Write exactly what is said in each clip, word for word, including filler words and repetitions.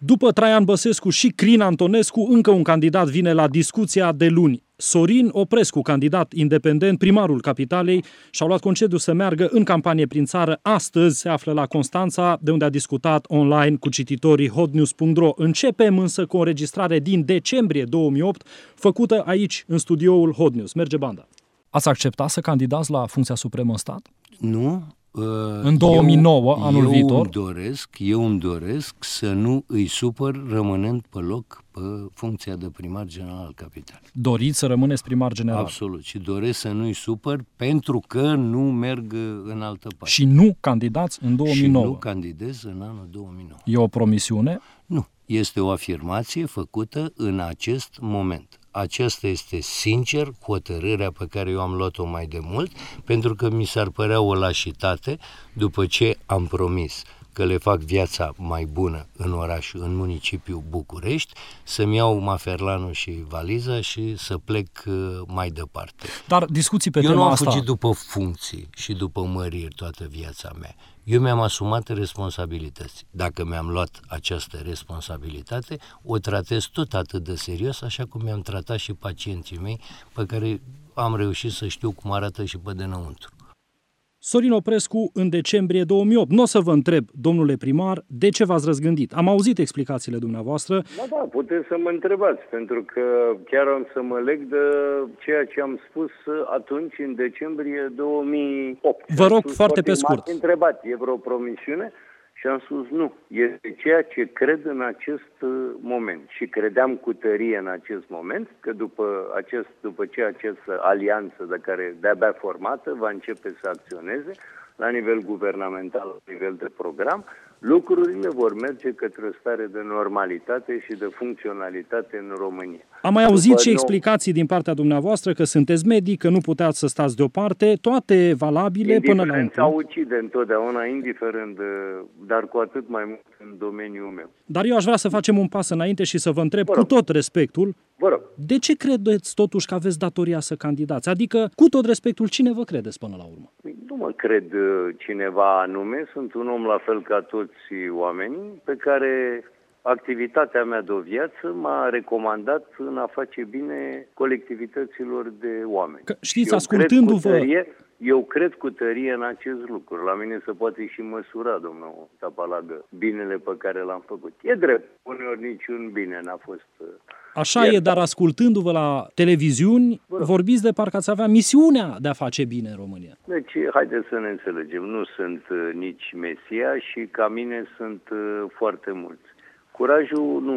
După Traian Băsescu și Crin Antonescu, încă un candidat vine la discuția de luni. Sorin Oprescu, candidat independent, primarul Capitalei, și-a luat concediu să meargă în campanie prin țară. Astăzi se află la Constanța, de unde a discutat online cu cititorii hotnews punct ro. Începem însă cu o înregistrare din decembrie două mii opt, făcută aici, în studioul Hot News. Merge banda. Ați acceptat să candidați la funcția supremă în stat? Nu. În două mii nouă, eu, anul eu viitor? Îmi doresc, eu îmi doresc să nu îi supăr rămânând pe loc pe funcția de primar general al Capitalei. Doriți să rămâneți primar general? Absolut. Și doresc să nu îi supăr pentru că nu merg în altă parte. Și nu candidați în două mii nouă? Și nu candidez în anul două mii nouă. E o promisiune? Nu. Este o afirmație făcută în acest moment. Aceasta este, sincer, hotărârea pe care eu am luat-o mai de mult, pentru că mi s-ar părea o lașitate după ce am promis că le fac viața mai bună în oraș, în municipiul București, să-mi iau maferlanul și valiza și să plec mai departe. Dar discuții pe eu tema nu am asta... fugit după funcții și după măriri toată viața mea. Eu mi-am asumat responsabilități. Dacă mi-am luat această responsabilitate, o tratez tot atât de serios, așa cum mi-am tratat și pacienții mei, pe care am reușit să știu cum arată și pe dinăuntru. Sorin Oprescu, în decembrie două mii opt. Nu o să vă întreb, domnule primar, de ce v-ați răzgândit. Am auzit explicațiile dumneavoastră. Da, da, puteți să mă întrebați, pentru că chiar am să mă leg de ceea ce am spus atunci, în decembrie două mii opt. Vă rog foarte pe scurt. M-ați întrebat, e vreo promisiune? Și am spus nu, este ceea ce cred în acest moment. Și credeam cu tărie în acest moment că după, acest, după ce această alianță de care de-abia formată va începe să acționeze la nivel guvernamental, la nivel de program, lucrurile vor merge către o stare de normalitate și de funcționalitate în România. Am mai auzit După și nou... explicații din partea dumneavoastră că sunteți medic, că nu puteați să stați deoparte, toate valabile până la un punct. Indiferența ucide întotdeauna, indiferent, dar cu atât mai mult în domeniul meu. Dar eu aș vrea să facem un pas înainte și să vă întreb, cu tot respectul, de ce credeți totuși că aveți datoria să candidați? Adică, cu tot respectul, cine vă credeți până la urmă? Nu mă cred cineva anume, sunt un om la fel ca toți oamenii pe care activitatea mea de o viață m-a recomandat în a face bine colectivităților de oameni. Că, știți, eu ascultându-vă... Cred tărie, eu cred cu tărie în acest lucru. La mine se poate și măsura, domnul Tapalagă, binele pe care l-am făcut. E drept, uneori niciun bine n-a fost... Așa iertat. E, dar ascultându-vă la televiziuni, Bă. vorbiți de parcă ați avea misiunea de a face bine în România. Deci, haideți să ne înțelegem, nu sunt uh, nici Mesia și ca mine sunt uh, foarte mulți. Curajul nu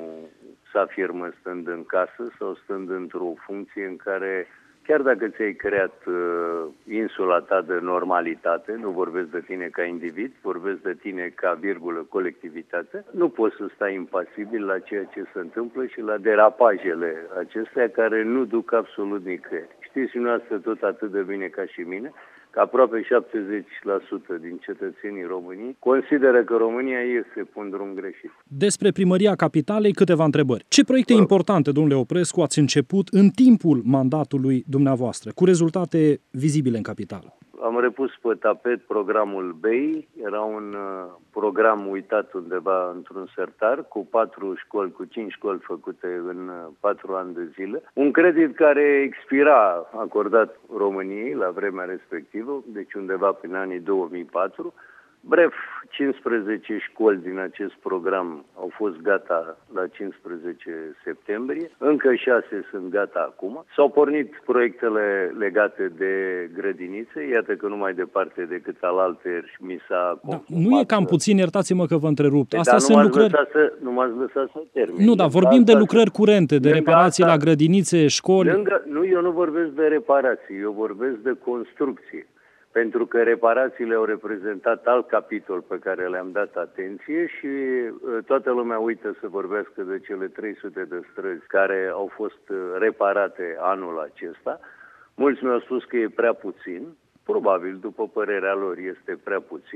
se afirmă stând în casă sau stând într-o funcție în care, chiar dacă ți-ai creat uh, insula ta de normalitate, nu vorbesc de tine ca individ, vorbesc de tine ca virgulă colectivitate, nu poți să stai impasibil la ceea ce se întâmplă și la derapajele acestea care nu duc absolut nicăieri. Știți dumneavoastră tot atât de bine ca și mine, că aproape șaptezeci la sută din cetățenii României consideră că România este pe un drum greșit. Despre Primăria Capitalei câteva întrebări. Ce proiecte Bă. importante, domnule Oprescu, ați început în timpul mandatului dumneavoastră, cu rezultate vizibile în capitală? Am repus pe tapet programul B E I, era un uh, program uitat undeva într-un sertar, cu patru școli, cu cinci școli făcute în uh, patru ani de zile. Un credit care expira, acordat României la vremea respectivă, deci undeva prin anii două mii patru. Bref, cincisprezece școli din acest program au fost gata la cincisprezece septembrie, încă șase sunt gata acum. S-au pornit proiectele legate de grădinițe, iată că nu mai departe decât alaltăieri mi s-a confumat. Da, nu e cam puțin, iertați-mă că vă întrerup. Astea sunt lucrări... Să, nu m-ați lăsat să termin. Nu, dar vorbim de lucrări curente, de reparații la grădinițe, școli. Lângă... Nu, eu nu vorbesc de reparații, eu vorbesc de construcție. Pentru că reparațiile au reprezentat alt capitol pe care le-am dat atenție și toată lumea uită să vorbească de cele trei sute de străzi care au fost reparate anul acesta. Mulți mi-au spus că e prea puțin, probabil după părerea lor este prea puțin.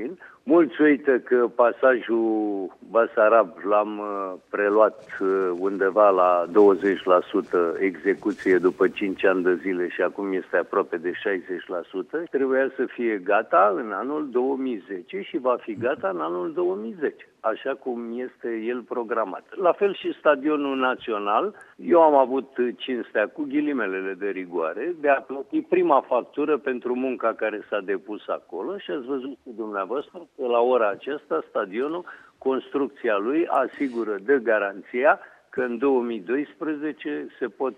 Mulți uită că pasajul Basarab l-am preluat undeva la douăzeci la sută execuție după cinci ani de zile și acum este aproape de șaizeci la sută. Trebuia să fie gata în anul două mii zece și va fi gata în anul două mii zece, așa cum este el programat. La fel și Stadionul Național. Eu am avut cinstea, cu ghilimelele de rigoare, de a plăti prima factură pentru munca care s-a depus acolo și ați văzut cu dumneavoastră că la ora aceasta stadionul, construcția lui asigură de garanția că în două mii doisprezece se pot,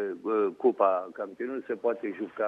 Cupa Campionilor se poate juca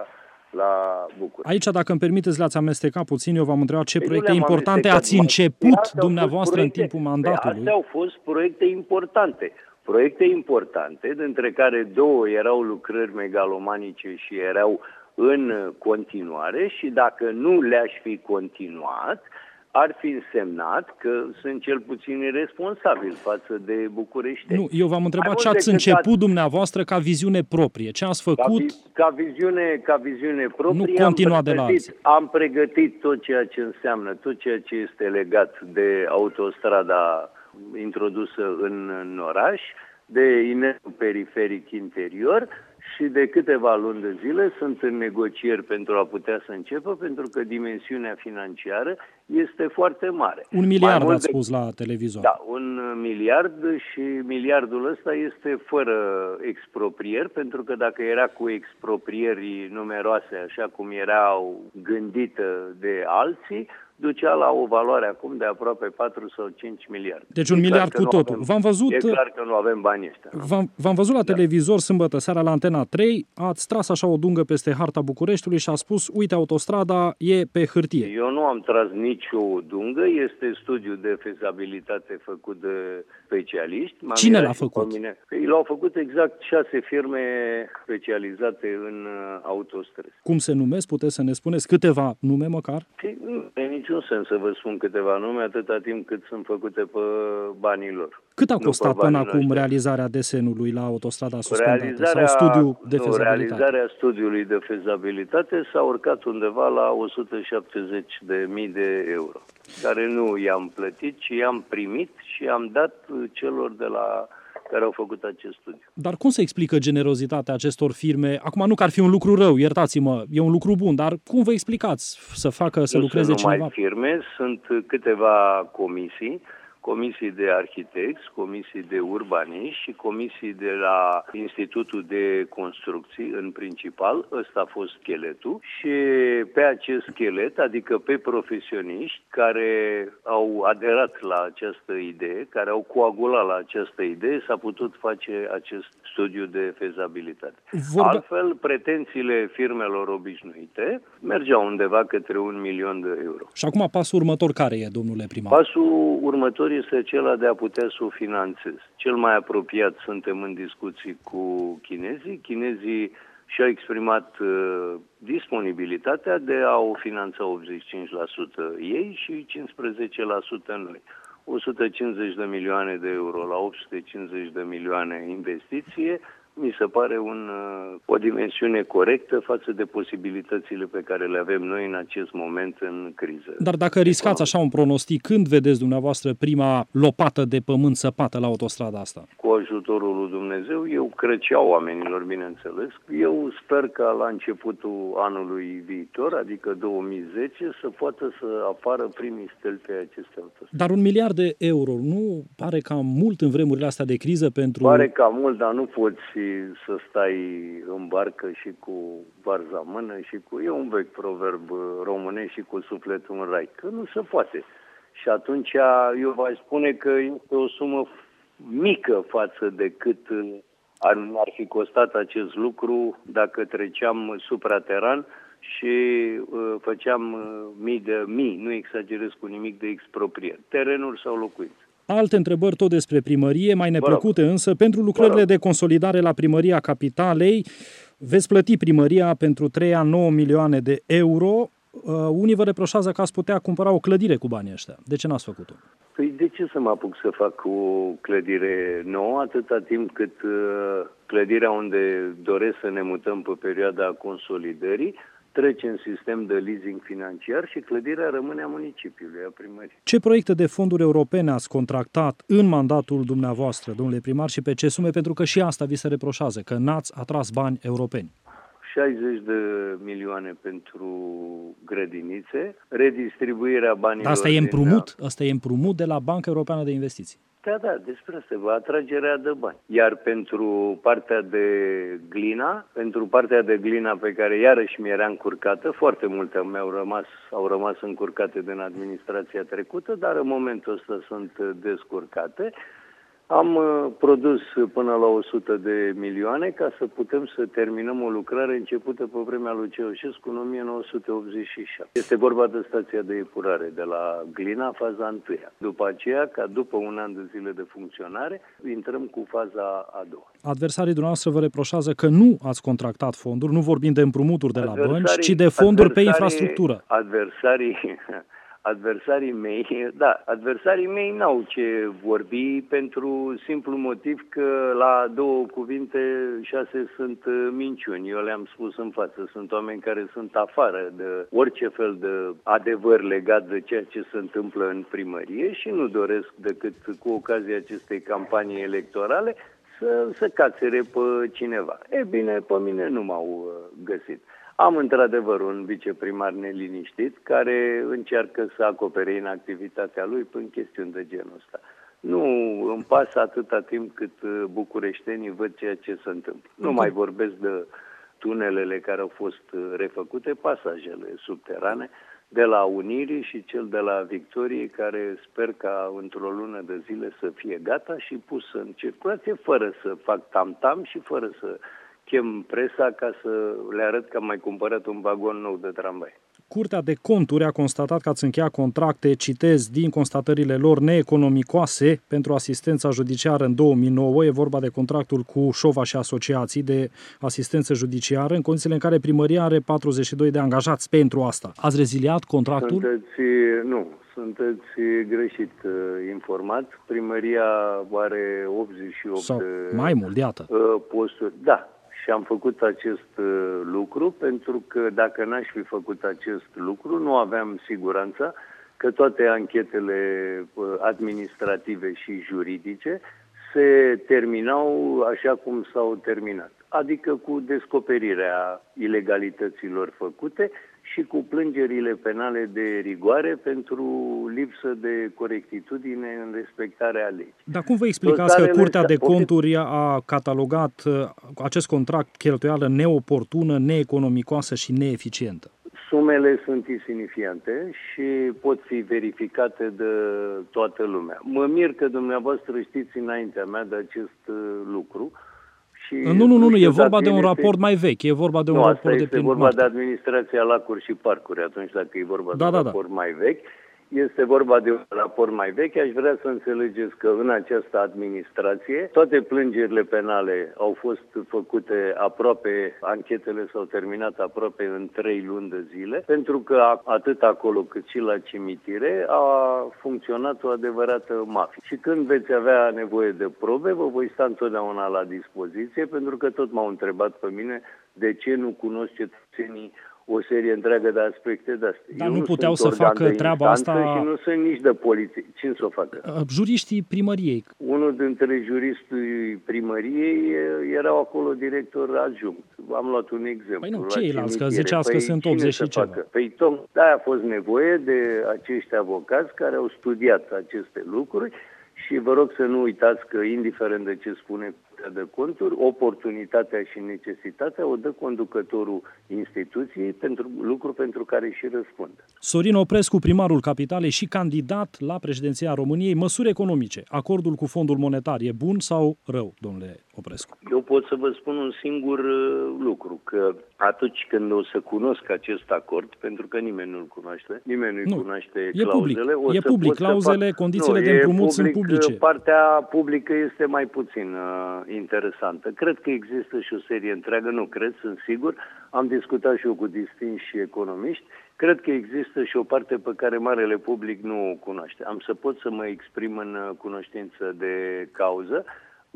la București. Aici, dacă îmi permiteți, le-ați amestecat puțin. Eu v-am întrebat ce proiecte importante ați început dumneavoastră proiecte, în timpul mandatului. Astea au fost proiecte importante. Proiecte importante, dintre care două erau lucrări megalomanice și erau în continuare și dacă nu le-aș fi continuat, ar fi însemnat că sunt cel puțin irresponsabil față de bucureșteni. Nu, eu v-am întrebat ce ați început a... dumneavoastră ca viziune proprie. Ce ați făcut? Ca, vi, ca, viziune, ca viziune proprie nu continua am, de la pregătit, am pregătit tot ceea ce înseamnă, tot ceea ce este legat de autostrada introdusă în, în oraș, de inelul periferic interior și de câteva luni de zile sunt în negocieri pentru a putea să începă, pentru că dimensiunea financiară este foarte mare. Un miliard ați spus la televizor. Da, un miliard și miliardul ăsta este fără exproprieri, pentru că dacă era cu exproprieri numeroase, așa cum erau gândite de alții, ducea la o valoare acum de aproape patru sau cinci miliarde. Deci un miliard cu totul. Avem, v-am văzut, e clar că nu avem banii ăștia. V-am, v-am văzut la da. televizor sâmbătă seara la Antena trei, ați tras așa o dungă peste harta Bucureștiului și a spus, uite, autostrada e pe hârtie. Eu nu am tras nicio dungă, este studiu de fezabilitate făcut de specialiști. Cine l-a făcut? Ei l-au făcut exact șase firme specializate în autostrăzi. Cum se numesc? Puteți să ne spuneți câteva nume măcar? Nu e niciun sens să vă spun câteva nume atâta timp cât sunt făcute pe banii lor. Cât a costat până acum noștri. realizarea desenului la autostrada suspendată? Realizarea, sau studiul de fezabilitate? Realizarea studiului de fezabilitate s-a urcat undeva la o sută șaptezeci de mii de euro, care nu i-am plătit, ci i-am primit și i-am dat celor de la care au făcut acest studiu. Dar cum se explică generozitatea acestor firme? Acum nu că ar fi un lucru rău, iertați-mă, e un lucru bun, dar cum vă explicați să facă, să nu lucreze cineva? Nu numai firme, sunt câteva comisii, comisii de arhitecți, comisii de urbaniști și comisii de la Institutul de Construcții în principal. Ăsta a fost scheletul și pe acest schelet, adică pe profesioniști care au aderat la această idee, care au coagulat la această idee, s-a putut face acest studiu de fezabilitate. Vorba... Altfel, pretențiile firmelor obișnuite mergeau undeva către un milion de euro. Și acum pasul următor care e, domnule primar? Pasul următor este acela de a putea să o finanțez. Cel mai apropiat suntem în discuții cu chinezii. Chinezii și-au exprimat uh, disponibilitatea de a o finanța optzeci și cinci la sută ei și cincisprezece la sută noi. o sută cincizeci de milioane de euro la opt sute cincizeci de milioane investiție, mi se pare un, o dimensiune corectă față de posibilitățile pe care le avem noi în acest moment în criză. Dar dacă riscați așa un pronostic, când vedeți dumneavoastră prima lopată de pământ săpată la autostrada asta? Cu ajutorul lui Dumnezeu, eu cred și a oamenilor, bineînțeles. Eu sper că la începutul anului viitor, adică două mii zece, să poată să apară primii stâlpi pe aceste autostrade. Dar un miliard de euro nu pare cam mult în vremurile astea de criză pentru... Pare cam mult, dar nu poți să stai în barcă și cu varza în mână și cu... E un vechi proverb românesc și cu sufletul în rai, că nu se poate. Și atunci eu v-aș spune că este o sumă mică față de cât ar, ar fi costat acest lucru dacă treceam suprateran și uh, făceam uh, mii de mii, nu exagerez cu nimic, de exproprieri, terenuri sau locuințe. Alte întrebări tot despre primărie, mai neplăcute însă, pentru lucrările de consolidare la Primăria Capitalei, veți plăti primăria pentru trei ani nouă milioane de euro. Uh, unii vă reproșează că ați putea cumpăra o clădire cu banii ăștia. De ce n-ați făcut-o? Păi de ce să mă apuc să fac o clădire nouă atâta timp cât uh, clădirea unde doresc să ne mutăm pe perioada consolidării trece în sistem de leasing financiar și clădirea rămâne a municipiului, a primăriei. Ce proiecte de fonduri europene ați contractat în mandatul dumneavoastră, domnule primar, și pe ce sume? Pentru că și asta vi se reproșează, că n-ați atras bani europeni. șaizeci de milioane pentru grădinițe, redistribuirea banilor... Dar asta e împrumut? Asta e împrumut de la Banca Europeană de Investiții. Da, da, despre asta va atragerea de bani. Iar pentru partea de Glina, pentru partea de Glina pe care iarăși mi era încurcată, foarte multe mi-au rămas, au rămas încurcate din administrația trecută, dar în momentul ăsta sunt descurcate. Am uh, produs până la o sută de milioane ca să putem să terminăm o lucrare începută pe vremea lui Ceaușescu în o mie nouă sute optzeci și șapte. Este vorba de stația de epurare de la Glina, faza întâia. După aceea, ca după un an de zile de funcționare, intrăm cu faza a doua. Adversarii dumneavoastră vă reproșează că nu ați contractat fonduri, nu vorbim de împrumuturi de la bănci, ci de fonduri pe infrastructură. Adversarii... Adversarii mei, da, adversarii mei n-au ce vorbi pentru simplu motiv că la două cuvinte șase sunt minciuni. Eu le-am spus în față, sunt oameni care sunt afară de orice fel de adevăr legat de ceea ce se întâmplă în primărie și nu doresc decât cu ocazia acestei campanii electorale să, să cațere pe cineva. E bine, pe mine nu m-au găsit. Am într-adevăr un viceprimar neliniștit care încearcă să acopere inactivitatea lui prin chestiuni de genul ăsta. Nu îmi pasă atâta timp cât bucureștenii văd ceea ce se întâmplă. Nu mai vorbesc de tunelele care au fost refăcute, pasajele subterane de la Unirii și cel de la Victoriei, care sper ca într-o lună de zile să fie gata și pus în circulație fără să fac tam-tam și fără să chem presa ca să le arăt că am mai cumpărat un vagon nou de tramvai. Curtea de Conturi a constatat că ați încheiat contracte, citez din constatările lor, neeconomicoase pentru asistența judiciară în două mii nouă. E vorba de contractul cu Șova și asociații de asistență judiciară, în condițiile în care primăria are patruzeci și doi de angajați pentru asta. Ați reziliat contractul? Sunteți, nu, sunteți greșit uh, informat. Primăria are optzeci și opt sau mai mult, iată. Uh, posturi. Da. Și am făcut acest uh, lucru pentru că dacă n-aș fi făcut acest lucru, nu aveam siguranța că toate anchetele uh, administrative și juridice se terminau așa cum s-au terminat. Adică cu descoperirea ilegalităților făcute și cu plângerile penale de rigoare pentru lipsă de corectitudine în respectarea legii. Dar cum vă explicați că Curtea de Conturi a catalogat acest contract cheltuială neoportună, neeconomicoasă și neeficientă? Sumele sunt insignifiante și pot fi verificate de toată lumea. Mă mir că dumneavoastră știți înaintea mea de acest lucru. Și nu, nu, nu, nu, e vorba de un este... raport mai vechi, e vorba de un nu, raport de de prin vorba martie. de administrația lacuri și parcuri, atunci dacă e vorba da, de da, un raport da. mai vechi. Este vorba de un raport mai vechi. Aș vrea să înțelegeți că în această administrație toate plângerile penale au fost făcute aproape, anchetele s-au terminat aproape în trei luni de zile, pentru că atât acolo cât și la cimitire a funcționat o adevărată mafie. Și când veți avea nevoie de probe, vă voi sta întotdeauna la dispoziție, pentru că tot m-au întrebat pe mine de ce nu cunosc cetățenii o serie întreagă de aspecte de-astea. Dar Eu nu puteau să facă treaba asta... Și nu sunt nici de poliție. Cine să o facă? Juriștii primăriei. Unul dintre juristii primăriei erau acolo director adjunct. Am luat un exemplu. Păi nu, ceilalți, că ziceați păi că sunt optzeci și ceva. Facă? Păi tom, da, a fost nevoie de acești avocați care au studiat aceste lucruri și vă rog să nu uitați că, indiferent de ce spune Curtea de Conturi, oportunitatea și necesitatea o dă conducătorul instituției pentru lucru pentru care și răspunde. Sorin Oprescu, primarul Capitalei și candidat la președinția României. Măsuri economice. Acordul cu Fondul Monetar e bun sau rău, domnule Oprescu? Eu pot să vă spun un singur lucru, că atunci când o să cunosc acest acord, pentru că nimeni nu-l cunoaște, nimeni nu-i nu, cunoaște e clauzele. Public. O e să public, clauzele, fac... condițiile nu, de împrumut public, sunt publice. Partea publică este mai puțin uh, interesantă. Cred că există și o serie întreagă, nu cred, sunt sigur, am discutat și eu cu distinși economiști, cred că există și o parte pe care marele public nu o cunoaște. Am să pot să mă exprim în cunoștință de cauză.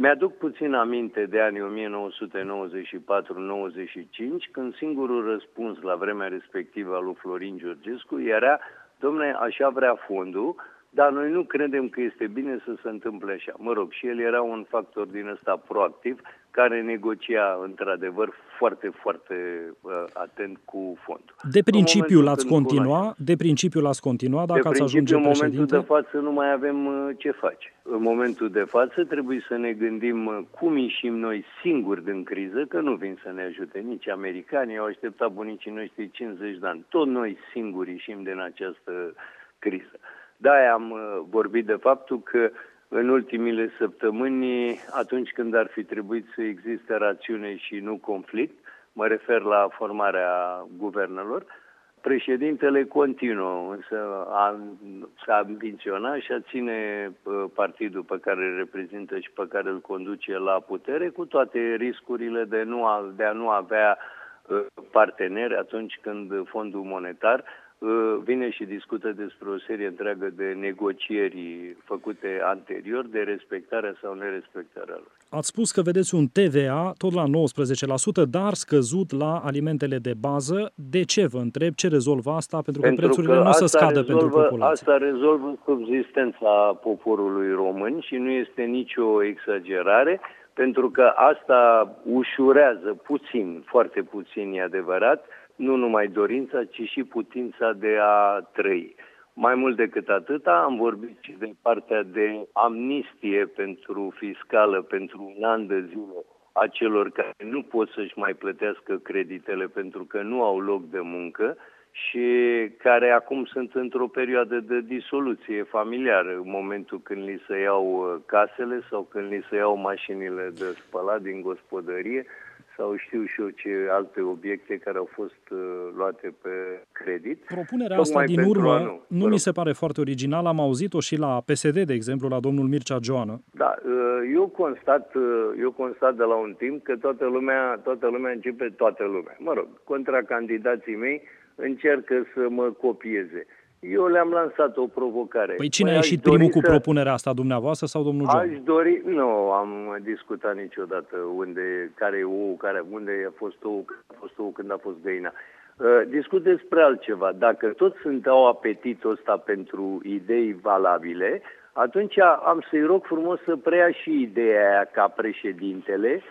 Mi-aduc puțin aminte de anii o mie nouă sute nouăzeci și patru nouăzeci și cinci, când singurul răspuns la vremea respectivă al lui Florin Georgescu era: dom'le, așa vrea fondul, dar noi nu credem că este bine să se întâmple așa. Mă rog, și el era un factor din ăsta proactiv, care negocia într-adevăr foarte, foarte uh, atent cu fondul. De principiu l-ați continua, de principiu l-ați continua dacă de ați ajunge în președinte? momentul de față nu mai avem uh, ce face. În momentul de față trebuie să ne gândim uh, cum ieșim noi singuri din criză, că nu vin să ne ajute nici americanii, au așteptat bunicii noștri cincizeci de ani. Tot noi singuri ieșim din această criză. De-aia am uh, vorbit de faptul că în ultimile săptămâni, atunci când ar fi trebuit să existe rațiune și nu conflict, mă refer la formarea guvernelor, președintele continuă, însă a, s-a ambiționat și a ține uh, partidul pe care îl reprezintă și pe care îl conduce la putere, cu toate riscurile de, nu a, de a nu avea uh, parteneri atunci când Fondul Monetar vine și discută despre o serie întreagă de negocieri făcute anterior, de respectarea sau nerespectarea lor. Ați spus că vedeți un T V A tot la nouăsprezece la sută, dar scăzut la alimentele de bază. De ce, vă întreb? Ce rezolvă asta? Pentru că pentru prețurile că nu se scadă rezolvă, pentru populație. Asta rezolvă subzistența poporului român și nu este nicio exagerare, pentru că asta ușurează puțin, foarte puțin e adevărat, nu numai dorința, ci și putința de a trăi. Mai mult decât atâta, am vorbit și de partea de amnistie pentru fiscală pentru un an de zile a celor care nu pot să-și mai plătească creditele pentru că nu au loc de muncă și care acum sunt într-o perioadă de disoluție familiară, în momentul când li se iau casele sau când li se iau mașinile de spălat din gospodărie, sau știu și eu ce alte obiecte care au fost uh, luate pe credit. Propunerea asta din urmă nu, nu mi se pare foarte originală. Am auzit-o și la P S D, de exemplu, la domnul Mircea Joană. Da, uh, eu constat, uh, eu constat de la un timp că toată lumea, toată lumea începe, toată lumea. Mă rog, contracandidații mei încearcă să mă copieze. Eu le-am lansat o provocare. Păi cine păi a ieșit primul cu să... propunerea asta, dumneavoastră sau domnul Joan? Aș dori... Nu am discutat niciodată unde, care e ou, care, unde a fost ou, a fost ou, când a fost găina. Uh, discut despre altceva. Dacă toți sunt au apetitul ăsta pentru idei valabile, atunci am să-i rog frumos să preia și ideea aia ca președintele,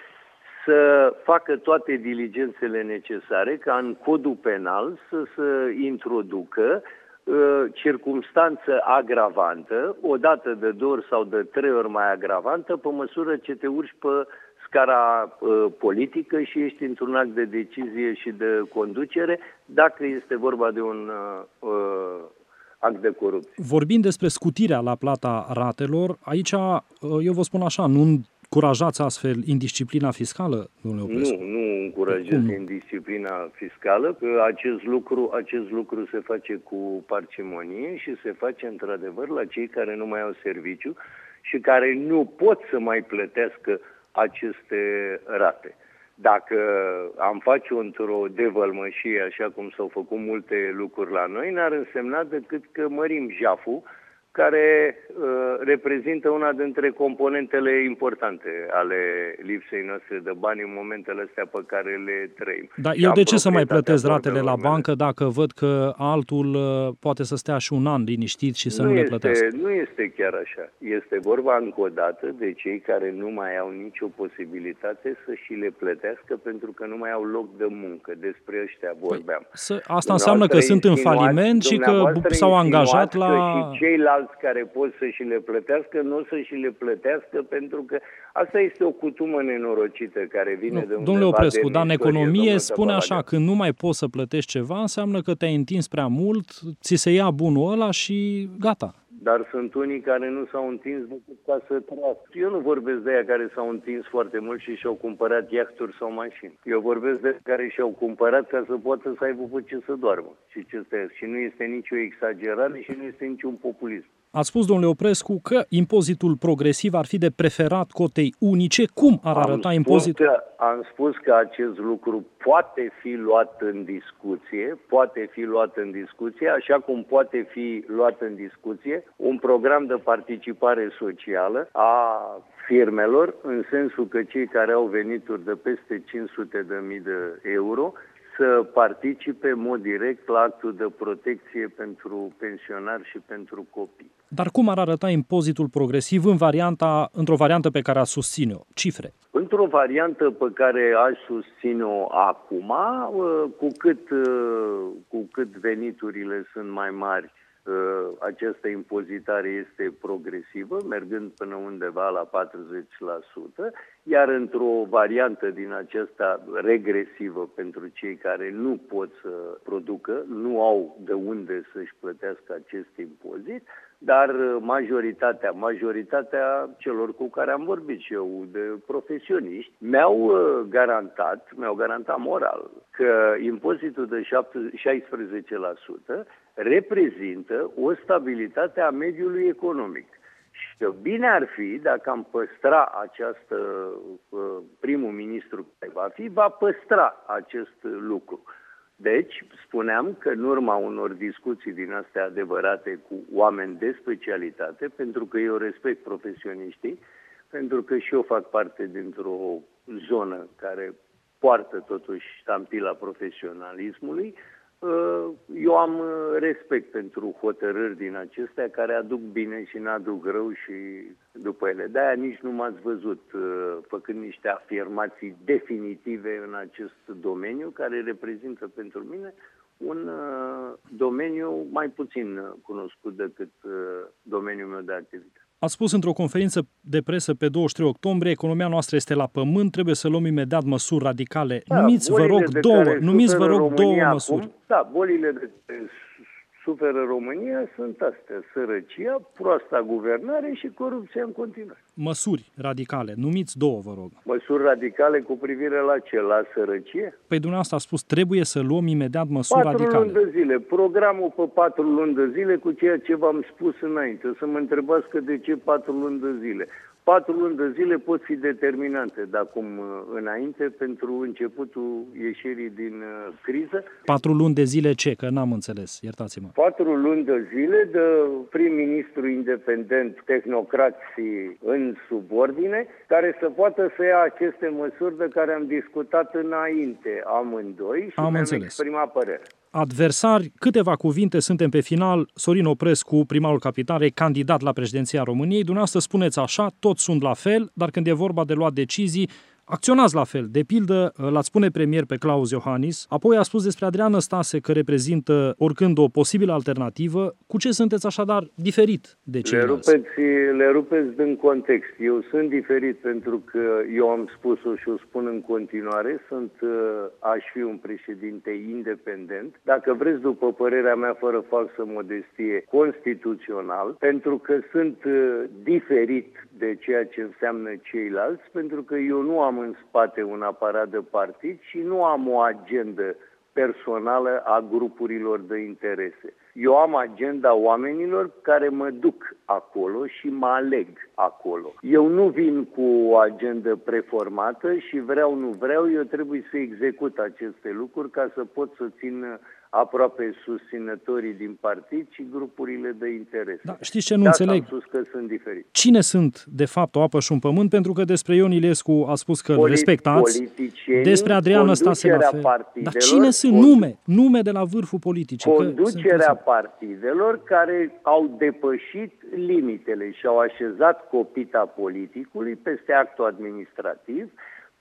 să facă toate diligențele necesare ca în codul penal să se introducă circumstanță agravantă, o dată de două ori sau de trei ori mai agravantă, pe măsură ce te urci pe scara uh, politică și ești într-un act de decizie și de conducere, dacă este vorba de un uh, act de corupție. Vorbind despre scutirea la plata ratelor, aici eu vă spun așa, nu încurajați astfel indisciplina fiscală, domnule Oprescu? Nu, nu încurajez indisciplina fiscală, că acest lucru, acest lucru se face cu parcimonie și se face într-adevăr la cei care nu mai au serviciu și care nu pot să mai plătească aceste rate. Dacă am face-o într-o devălmășie, așa cum s-au făcut multe lucruri la noi, n-ar însemna decât că mărim jaful, care uh, reprezintă una dintre componentele importante ale lipsei noastre de bani în momentele astea pe care le trăim. Dar eu de ce să mai plătesc ratele la bancă dacă văd că altul uh, poate să stea și un an liniștit și să nu, nu le plătească? Nu este chiar așa. Este vorba încă o dată de cei care nu mai au nicio posibilitate să și le plătească pentru că nu mai au loc de muncă. Despre ăștia vorbeam. Păi, să, asta înseamnă că sunt în faliment și că s-au angajat la... Și ceilalți care pot să și le plătească, nu o să și le plătească, pentru că asta este o cutumă nenorocită care vine nu, de undeva. Domnule Oprescu, de dar în economie spune așa, Balagă. când nu mai poți să plătești ceva, înseamnă că te-ai întins prea mult, ți se ia bunul ăla și gata. Dar sunt unii care nu s-au întins decât ca să trăiască. Eu nu vorbesc de aia care s-au întins foarte mult și și-au cumpărat iahturi sau mașini. Eu vorbesc de care și-au cumpărat ca să poată să aibă pe ce să doarmă. Și, ce stă, și nu este nicio exagerare și nu este niciun populism. Ați spus, domnule Oprescu, că impozitul progresiv ar fi de preferat cotei unice. Cum ar arăta am impozitul? Că, am spus că acest lucru poate fi luat în discuție, poate fi luat în discuție, așa cum poate fi luat în discuție un program de participare socială a firmelor, în sensul că cei care au venituri de peste cinci sute de mii de euro să participe în mod direct la actul de protecție pentru pensionari și pentru copii. Dar cum ar arăta impozitul progresiv în varianta, într-o variantă pe care a susține-o? Cifre. Într-o variantă pe care aș susține-o acum, cu cât, cu cât veniturile sunt mai mari, această impozitare este progresivă, mergând până undeva la patruzeci la sută, iar într-o variantă din aceasta regresivă pentru cei care nu pot să producă, nu au de unde să-și plătească acest impozit, dar majoritatea, majoritatea celor cu care am vorbit și eu, de profesioniști, mi-au garantat, mi-au garantat moral că impozitul de șaisprezece la sută reprezintă o stabilitate a mediului economic. Și că bine ar fi dacă am păstra această, primul ministru care va fi, va păstra acest lucru. Deci, spuneam că în urma unor discuții din astea adevărate cu oameni de specialitate, pentru că eu respect profesioniștii, pentru că și eu fac parte dintr-o zonă care poartă totuși ștampila profesionalismului, eu am respect pentru hotărâri din acestea care aduc bine și n-aduc rău și după ele. De-aia nici nu m-ați văzut făcând niște afirmații definitive în acest domeniu, care reprezintă pentru mine un domeniu mai puțin cunoscut decât domeniul meu de activitate. Ați spus într-o conferință de presă pe douăzeci și trei octombrie, economia noastră este la pământ, trebuie să luăm imediat măsuri radicale. Da, numiți, vă rog, două, numiți, vă rog, două măsuri. Acum, da, bolile de care suferă România sunt astea: sărăcia, proasta guvernare și corupția în continuare. Măsuri radicale. Numiți două, vă rog. Măsuri radicale cu privire la ce? La sărăcie? Păi dumneavoastră a spus, trebuie să luăm imediat măsuri patru radicale. Patru luni de zile. Programul pe patru luni de zile cu ceea ce v-am spus înainte. Să mă întrebați că de ce patru luni de zile. Patru luni de zile pot fi determinante de acum înainte pentru începutul ieșirii din uh, criză. Patru luni de zile ce? Că n-am înțeles, iertați-mă. Patru luni de zile de prim-ministru independent, tehnocrații în subordine, care să poată să ia aceste măsuri de care am discutat înainte amândoi și am mi-am înțeles. exprimat părerea. Adversari, câteva cuvinte, suntem pe final. Sorin Oprescu, primarul capitalei, candidat la președinția României. Dumneavoastră spuneți așa, toți sunt la fel, dar când e vorba de luat decizii, acționați la fel. De pildă, l-ați spune premier pe Claus Iohannis, apoi a spus despre Adrian Năstase că reprezintă oricând o posibilă alternativă. Cu ce sunteți așadar diferit de ceilalți? Le rupeți, le rupeți din context. Eu sunt diferit pentru că eu am spus-o și o spun în continuare, sunt, aș fi un președinte independent, dacă vreți, după părerea mea, fără falsă modestie, constituțional, pentru că sunt diferit de ceea ce înseamnă ceilalți, pentru că eu nu am în spate un aparat de partid și nu am o agendă personală a grupurilor de interese. Eu am agenda oamenilor care mă duc acolo și mă aleg acolo. Eu nu vin cu o agendă preformată și vreau, nu vreau, eu trebuie să execut aceste lucruri ca să pot să țin aproape susținătorii din partid și grupurile de interese. Da, știți ce nu da, înțeleg? Am spus că sunt diferiți. Cine sunt, de fapt, o apă și un pământ? Pentru că despre Ion Ilescu a spus că îl respectați. Despre Adrian Năstase la fel. Dar cine sunt? Nume. Nume de la vârful politicii. Conducerea partidelor care au depășit limitele și au așezat copita politicului peste actul administrativ,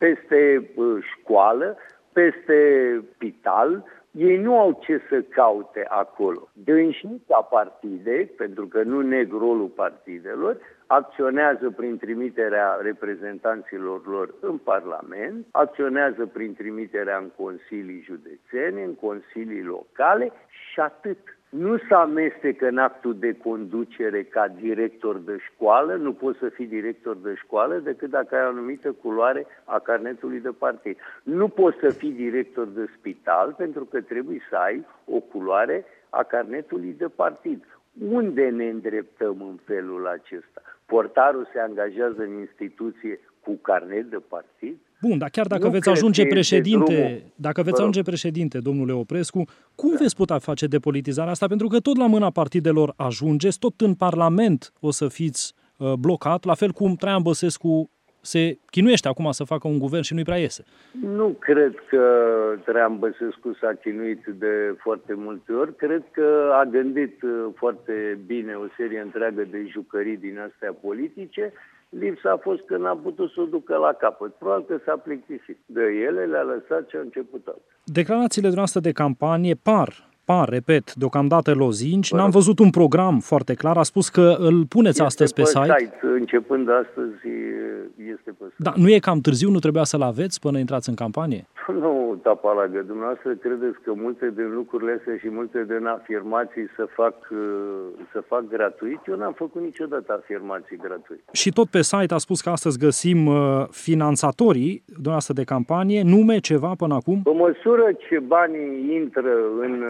peste uh, școală, peste spital. Ei nu au ce să caute acolo. Dânșii ca partide, pentru că nu neg rolul partidelor, acționează prin trimiterea reprezentanților lor în Parlament, acționează prin trimiterea în consilii județene, în consilii locale și atât. Nu se amestecă în actul de conducere ca director de școală, nu poți să fii director de școală decât dacă ai o anumită culoare a carnetului de partid. Nu poți să fii director de spital pentru că trebuie să ai o culoare a carnetului de partid. Unde ne îndreptăm în felul acesta? Portarul se angajează în instituție cu carnet de partid? Bun, dar chiar dacă Nu veți cred ajunge că este președinte, drumul. dacă veți Vă rog. ajunge președinte, domnule Oprescu, cum veți putea face depolitizarea asta? Pentru că tot la mâna partidelor ajungeți, tot în Parlament o să fiți uh, blocat, la fel cum Traian Băsescu se chinuiește acum să facă un guvern și nu-i prea iese. Nu cred că Traian Băsescu s-a chinuit de foarte multe ori. Cred că a gândit uh, foarte bine o serie întreagă de jucării din astea politice. Lipsa a fost că n-a putut să o ducă la capăt. Probabil că s-a plictisit de ele, le-a lăsat și a început alt. Declarațiile dumneavoastră de campanie par, par, repet, deocamdată lozinci. N-am văzut un program foarte clar. A spus că îl puneți Este astăzi pe, pe site. site. Începând de astăzi este pe site. Da, nu e cam târziu? Nu trebuia să-l aveți până intrați în campanie? Nu, Tapalagă, dumneavoastră credeți că multe din lucrurile astea și multe din afirmații să fac, să fac gratuit? Eu n-am făcut niciodată afirmații gratuite. Și tot pe site a spus că astăzi găsim uh, finanțatorii dumneavoastră de campanie, nume, ceva până acum? Pe măsură ce banii intră în,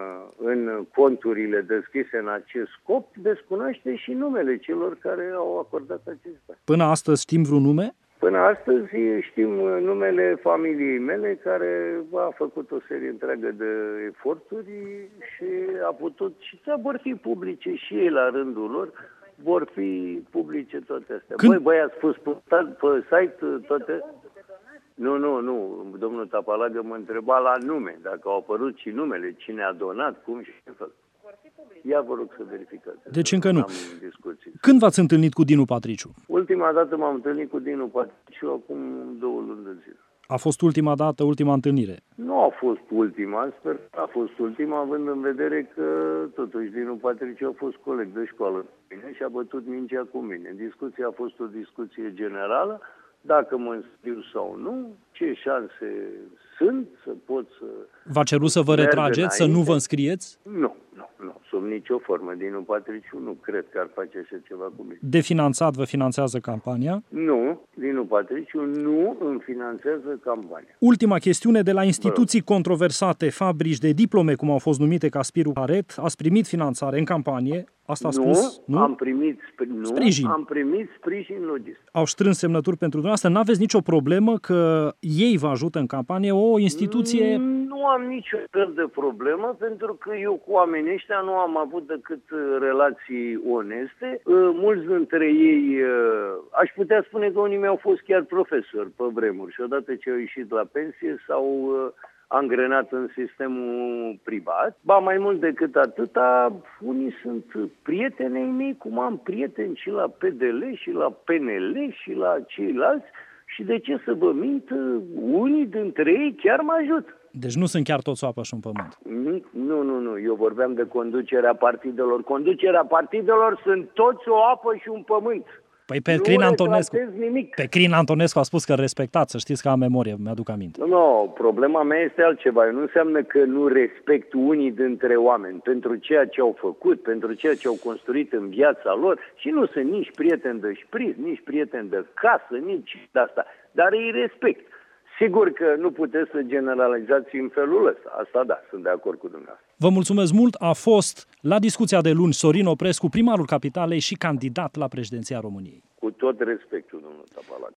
în conturile deschise în acest scop, descunoaște și numele celor care au acordat acest bani. Până astăzi știm vreun nume? Până astăzi știm numele familiei mele, care a făcut o serie întreagă de eforturi și a putut, și vor fi publice și ei la rândul lor, vor fi publice toate astea. Când... Băi, băi, ați spus pe, pe site toate... Nu, nu, nu, domnul Tapalagă mă întreba la nume, dacă au apărut și numele, cine a donat, cum și ce fel. Ia vă rog să verificați. Deci încă nu. Am discuții. Când v-ați întâlnit cu Dinu Patriciu? Ultima dată m-am întâlnit cu Dinu Patriciu acum două luni de zile. A fost ultima dată, ultima întâlnire? Nu a fost ultima, sper că a fost ultima, având în vedere că totuși Dinu Patriciu a fost coleg de școală cu mine și a bătut mingea cu mine. Discuția a fost o discuție generală, dacă mă înscriu sau nu, ce șanse sunt să pot să... V-a cerut să vă retrageți, să nu vă înscrieți? Nu, nu, nu, sub nicio formă. Dinu Patriciu nu cred că ar face așa ceva cu mine. De finanțat vă finanțează campania? Nu, Dinu Patriciu nu îmi finanțează campania. Ultima chestiune, de la instituții controversate, fabrici de diplome, cum au fost numite ca Spiru Haret, ați primit finanțare în campanie? Asta a spus? Nu, am primit, nu sprijin. am primit sprijin logistic. Au strâns semnături pentru dumneavoastră. N-aveți nicio problemă că ei vă ajută în campanie, o instituție... Nu am nicio fel de problemă, pentru că eu cu oamenii ăștia nu am avut decât relații oneste. Mulți dintre ei, aș putea spune că unii mi-au fost chiar profesori pe vremuri și odată ce au ieșit la pensie s-au angrenat în sistemul privat. Ba, mai mult decât atâta, unii sunt prietenii mei, cum am prieteni și la P D L, și la P N L, și la ceilalți. Și de ce să vă mint, unii dintre ei chiar mă ajută. Deci nu sunt chiar toți o apă și un pământ. Nu, nu, nu. Eu vorbeam de conducerea partidelor. Conducerea partidelor sunt toți o apă și un pământ. Păi pe Crin Antonescu, nimic. pe Crin Antonescu a spus că respectați, să știți că am memorie, mi-aduc aminte. Nu, no, problema mea este altceva. Nu înseamnă că nu respect unii dintre oameni pentru ceea ce au făcut, pentru ceea ce au construit în viața lor și nu sunt nici prieteni de șpriț, nici prieteni de casă, nici de asta, dar îi respect. Sigur că nu puteți să generalizați în felul ăsta. Asta da, sunt de acord cu dumneavoastră. Vă mulțumesc mult. A fost la discuția de luni Sorin Oprescu, primarul Capitalei și candidat la președinția României. Cu tot respectul, domnul Tapalac.